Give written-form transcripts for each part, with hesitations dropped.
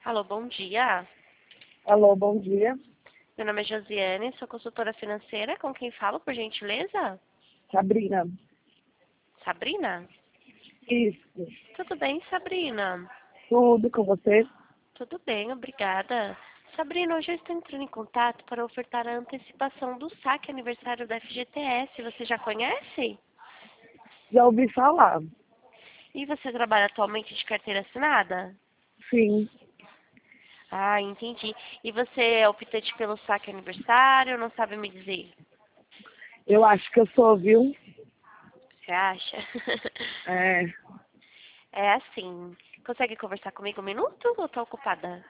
Alô, bom dia. Alô, bom dia. Meu nome é Josiane, sou consultora financeira. Com quem falo, por gentileza? Sabrina. Sabrina? Isso. Tudo bem, Sabrina? Tudo com você? Tudo bem, obrigada. Sabrina, hoje eu estou entrando em contato para ofertar a antecipação do saque aniversário da FGTS. Você já conhece? Já ouvi falar. E você trabalha atualmente de carteira assinada? Sim. Ah, entendi. E você é optante pelo saque aniversário? Não sabe me dizer? Eu acho que eu sou, viu? Você acha? É, É assim, consegue conversar comigo um minuto ou tá ocupada?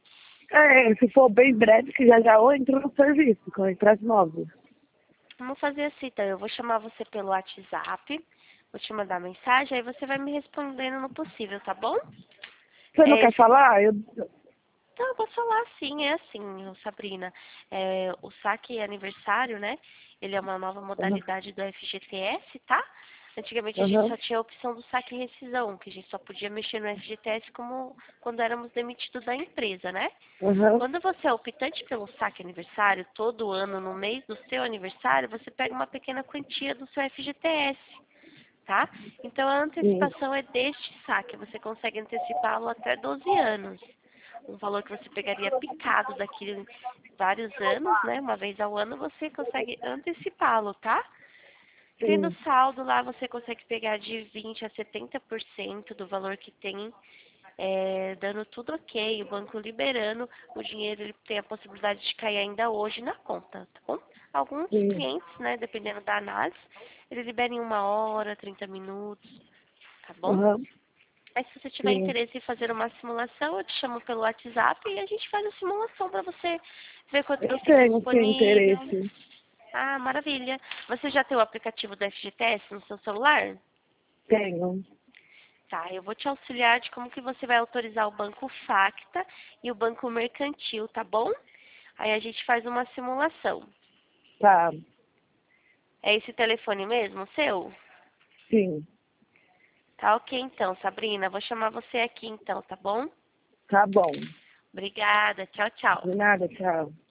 se for bem breve, que já eu entro no serviço, com as 9. Vamos fazer assim, então. Eu vou chamar você pelo WhatsApp, vou te mandar mensagem, aí você vai me respondendo no possível, tá bom? Você não É, quer falar? então, eu posso falar sim, é assim, Sabrina. O saque aniversário, né? Ele é uma nova modalidade do FGTS, tá? Antigamente a gente Aham, só tinha a opção do saque e rescisão, que a gente só podia mexer no FGTS como quando éramos demitidos da empresa, né? aham, Quando você é optante pelo saque aniversário, todo ano, no mês do seu aniversário, você pega uma pequena quantia do seu FGTS, tá? Então a sim, antecipação é deste saque, você consegue antecipá-lo até 12 anos. Um valor que você pegaria picado daqui a vários anos, né? Uma vez ao ano você consegue antecipá-lo, tá? Tendo sim, saldo lá, você consegue pegar de 20 a 70% do valor que tem, dando tudo ok, o banco liberando, o dinheiro ele tem a possibilidade de cair ainda hoje na conta, tá bom? Alguns sim. clientes, né, dependendo da análise, eles liberam em 1 hora, 30 minutos, tá bom? Aham, Mas se você tiver sim. interesse em fazer uma simulação, eu te chamo pelo WhatsApp e a gente faz a simulação para você ver quanto Eu você tem tenho, sim, disponível. interesse. Ah, maravilha. Você já tem o aplicativo do FGTS no seu celular? Tenho. Tá, eu vou te auxiliar de como que você vai autorizar o banco Facta e o banco Mercantil, tá bom? Aí a gente faz uma simulação. Tá, É esse telefone mesmo, o seu? sim. Tá ok então, Sabrina. Vou chamar você aqui então, tá bom? Tá bom. Obrigada. Tchau, tchau. De nada, tchau.